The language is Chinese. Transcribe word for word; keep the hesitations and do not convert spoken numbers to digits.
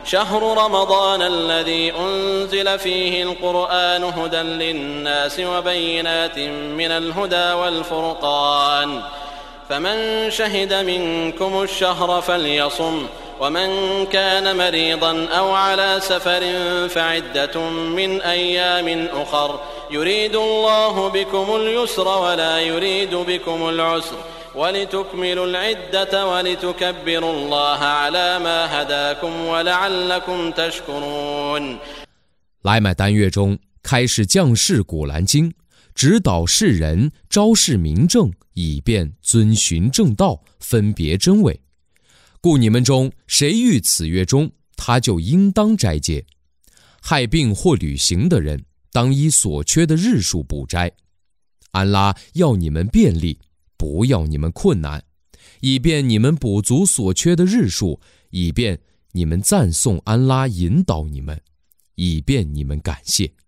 شهر رمضان الذي أنزل فيه القرآن هدى للناس وبينات من الهدى والفرقان فمن شهد منكم الشهر فليصم ومن كان مريضا أو على سفر فعدة من أيام أخر يريد الله بكم اليسر ولا يريد بكم العسر ولتكملوا العدة ولتكبروا الله على ما هداكم ولعلكم تشكرون。 来买单月中开始降示古兰经，指导世人，昭示明正，以便遵循正道，分别真伪。故你们中谁遇此月中，他就应当斋戒。害病或旅行的人，当依所缺的日数补斋。安拉要你们便利，不要你们困难，以便你们补足所缺的日数，以便你们赞颂安拉引导你们，以便你们感谢。